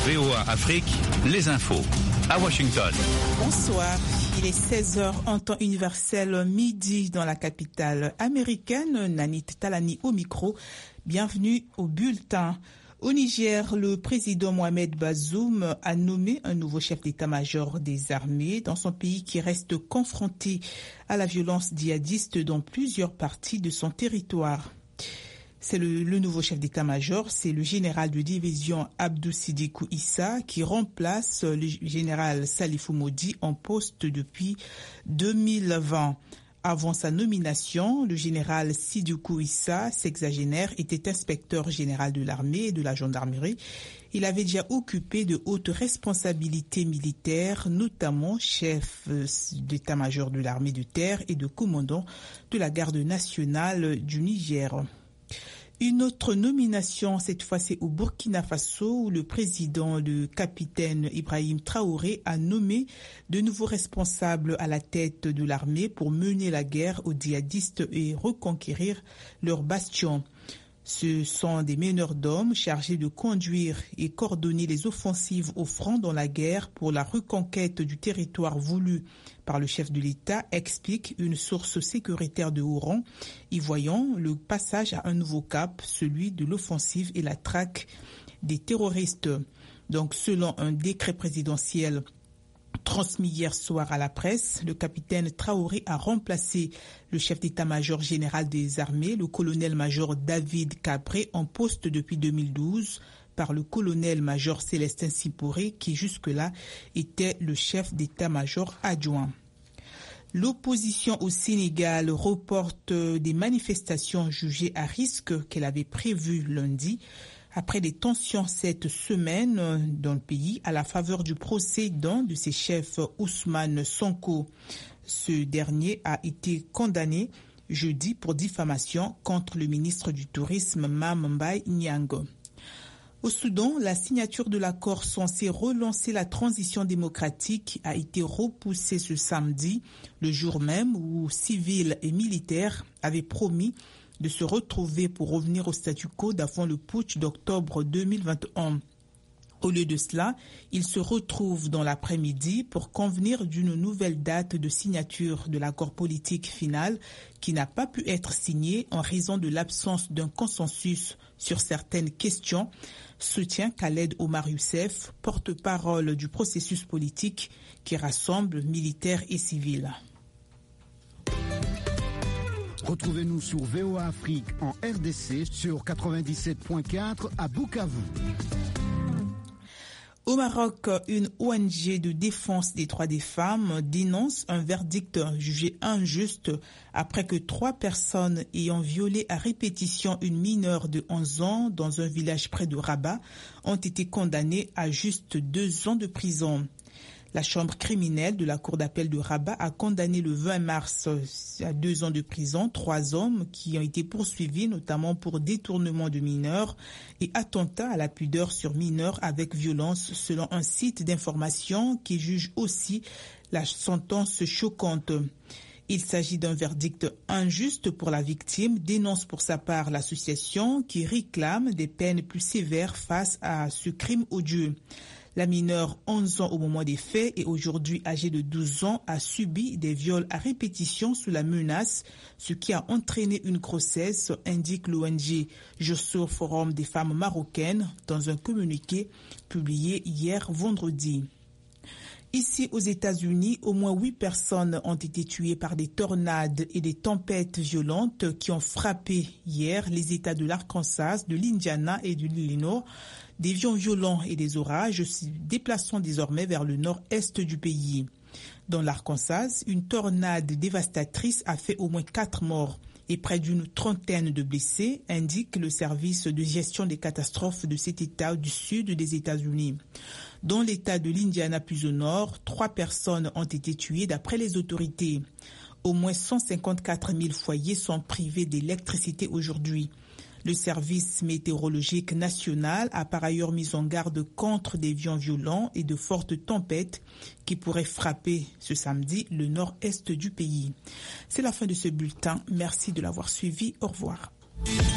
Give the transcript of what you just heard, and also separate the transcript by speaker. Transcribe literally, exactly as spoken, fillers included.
Speaker 1: V O A Afrique, les infos. À Washington.
Speaker 2: Bonsoir. Il est seize heures en temps universel, midi dans la capitale américaine. Nanit Talani au micro. Bienvenue au bulletin. Au Niger, le président Mohamed Bazoum a nommé un nouveau chef d'état-major des armées dans son pays qui reste confronté à la violence djihadiste dans plusieurs parties de son territoire. C'est le, le nouveau chef d'état-major, c'est le général de division Abdou Sidikou Issa qui remplace le général Salifou Modi en poste depuis deux mille vingt. Avant sa nomination, le général Sidikou Issa, sexagénaire, était inspecteur général de l'armée et de la gendarmerie. Il avait déjà occupé de hautes responsabilités militaires, notamment chef d'état-major de l'armée de terre et de commandant de la garde nationale du Niger. Une autre nomination, cette fois c'est au Burkina Faso, où le président, le capitaine Ibrahim Traoré, a nommé de nouveaux responsables à la tête de l'armée pour mener la guerre aux djihadistes et reconquérir leurs bastions. Ce sont des meneurs d'hommes chargés de conduire et coordonner les offensives au front dans la guerre pour la reconquête du territoire voulu par le chef de l'État, explique une source sécuritaire de haut rang, y voyant le passage à un nouveau cap, celui de l'offensive et la traque des terroristes. Donc, selon un décret présidentiel transmis hier soir à la presse, le capitaine Traoré a remplacé le chef d'état-major général des armées, le colonel-major David Cabré, en poste depuis deux mille douze, par le colonel-major Célestin Siporé, qui jusque-là était le chef d'état-major adjoint. L'opposition au Sénégal reporte des manifestations jugées à risque qu'elle avait prévues lundi, après des tensions cette semaine dans le pays à la faveur du procès d'un de ses chefs, Ousmane Sonko. Ce dernier a été condamné jeudi pour diffamation contre le ministre du Tourisme, Mame Mbaye Niang. Au Soudan, la signature de l'accord censé relancer la transition démocratique a été repoussée ce samedi, le jour même où civils et militaires avaient promis de se retrouver pour revenir au statu quo d'avant le putsch d'octobre deux mille vingt et un. Au lieu de cela, ils se retrouvent dans l'après-midi pour convenir d'une nouvelle date de signature de l'accord politique final qui n'a pas pu être signé en raison de l'absence d'un consensus sur certaines questions, soutient Khaled Omar Youssef, porte-parole du processus politique qui rassemble militaires et civils.
Speaker 3: Retrouvez-nous sur V O A Afrique en R D C sur quatre-vingt-dix-sept point quatre à Bukavu.
Speaker 2: Au Maroc, une O N G de défense des droits des femmes dénonce un verdict jugé injuste après que trois personnes ayant violé à répétition une mineure de onze ans dans un village près de Rabat ont été condamnées à juste deux ans de prison. La chambre criminelle de la cour d'appel de Rabat a condamné le vingt mars à deux ans de prison trois hommes qui ont été poursuivis notamment pour détournement de mineurs et attentat à la pudeur sur mineurs avec violence selon un site d'information qui juge aussi la sentence choquante. Il s'agit d'un verdict injuste pour la victime, dénonce pour sa part l'association qui réclame des peines plus sévères face à ce crime odieux. La mineure, onze ans au moment des faits et aujourd'hui âgée de douze ans, a subi des viols à répétition sous la menace, ce qui a entraîné une grossesse, indique l'O N G Jussur Forum des femmes marocaines dans un communiqué publié hier vendredi. Ici aux États-Unis, au moins huit personnes ont été tuées par des tornades et des tempêtes violentes qui ont frappé hier les États de l'Arkansas, de l'Indiana et de l'Illinois. Des vents violents et des orages se déplaçant désormais vers le nord-est du pays. Dans l'Arkansas, une tornade dévastatrice a fait au moins quatre morts et près d'une trentaine de blessés, indique le service de gestion des catastrophes de cet État du sud des États-Unis. Dans l'État de l'Indiana plus au nord, trois personnes ont été tuées d'après les autorités. Au moins cent cinquante-quatre mille foyers sont privés d'électricité aujourd'hui. Le service météorologique national a par ailleurs mis en garde contre des vents violents et de fortes tempêtes qui pourraient frapper ce samedi le nord-est du pays. C'est la fin de ce bulletin. Merci de l'avoir suivi. Au revoir.